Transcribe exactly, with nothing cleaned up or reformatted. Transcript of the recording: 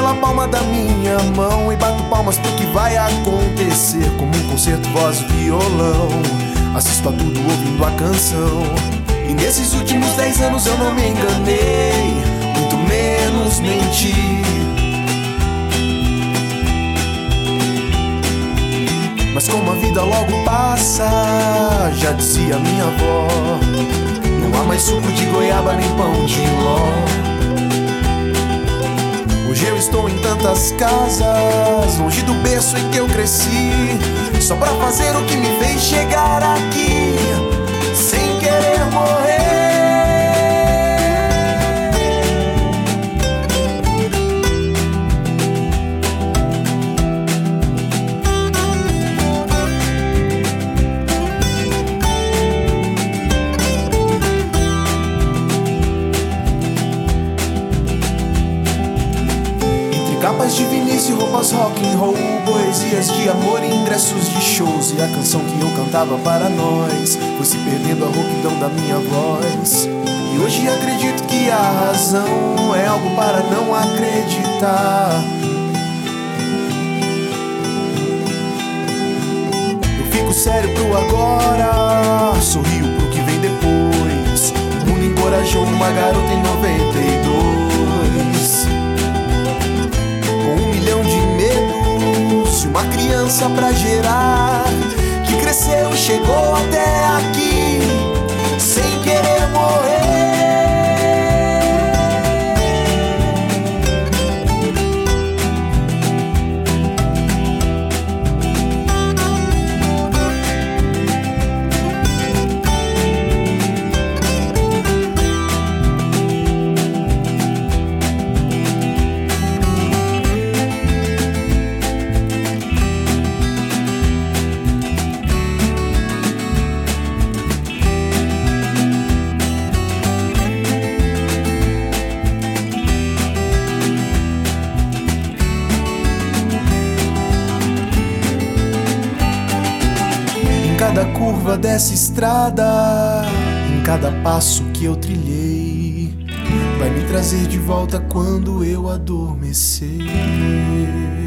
na palma da minha mão e bato palmas pro que vai acontecer. Como um concerto, voz, violão, assisto a tudo ouvindo a canção. E nesses últimos dez anos eu não me enganei, muito menos menti. Mas como a vida logo passa, já dizia minha avó, não há mais suco de goiaba nem pão de ló. Hoje eu estou em tantas casas, longe do berço em que eu cresci, só pra fazer o que me fez chegar aqui, sem querer morrer. Capas de Vinícius, roupas rock and roll, poesias de amor e ingressos de shows. E a canção que eu cantava para nós foi se perdendo a rouquidão da minha voz. E hoje acredito que a razão é algo para não acreditar. Eu fico sério pro agora, sorrio pro que vem depois. O mundo encorajou uma garota em noventa e dois. Um milhão de medos, uma criança pra gerar, que cresceu e chegou até aqui, sem querer morrer. Em cada curva dessa estrada, em cada passo que eu trilhei, vai me trazer de volta quando eu adormecer.